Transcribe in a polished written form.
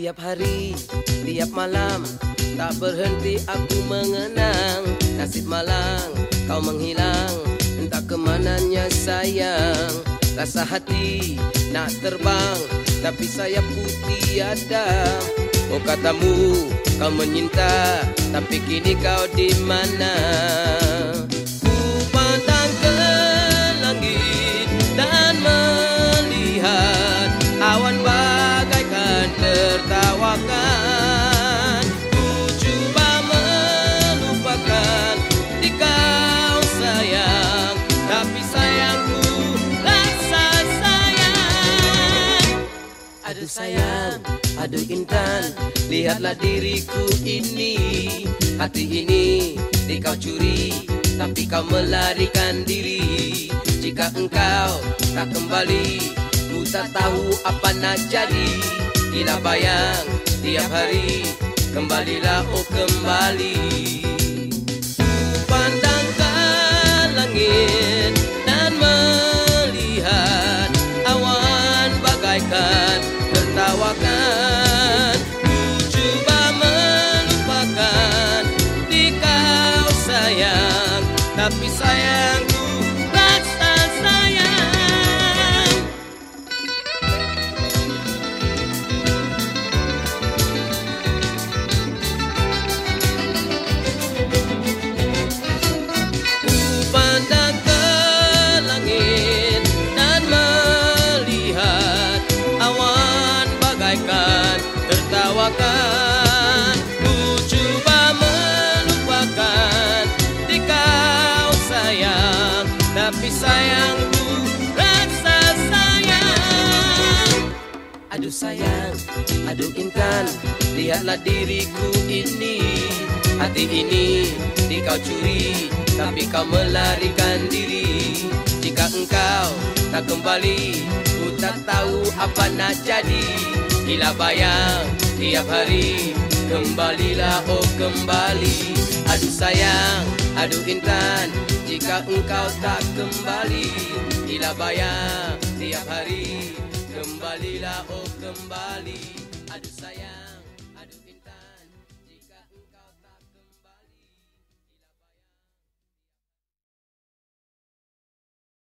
Tiap hari, tiap malam, tak berhenti aku mengenang. Nasib malang, kau menghilang, entah kemananya sayang. Rasa hati nak terbang, tapi sayapku tiada. Oh katamu, kau menyinta, tapi kini kau di mana? Ku pandang ke langit dan melihat awan bagaikan tertawakan. Ku cuba melupakan di kau sayang, tapi sayangku rasa sayang. Aduh sayang, aduh intan, lihatlah diriku ini. Hati ini di kau curi, tapi kau melarikan diri. Jika engkau tak kembali, ku tak tahu apa nak jadi. Gila bayang tiap hari, kembalilah oh kembali. Ku pandang ke langit dan melihat awan bagaikan tertawakan. Ku cuba melupakan di kau sayang, tapi sayangku rasa sayang. Ku pandang ke langit dan melihat awan bagaikan tertawakan. Ku cuba melupakan di kau sayang, tapi sayangku rasa sayang. Aduh sayang, aduh intan, lihatlah diriku ini. Hati ini di kau curi, tapi kau melarikan diri. Jika engkau tak kembali, ku tak tahu apa nak jadi. Gila bayang tiap hari, kembalilah oh kembali. Aduh sayang, aduh intan, jika engkau tak kembali. Gila bayang tiap hari, kembalilah oh kembali. Aduh sayang.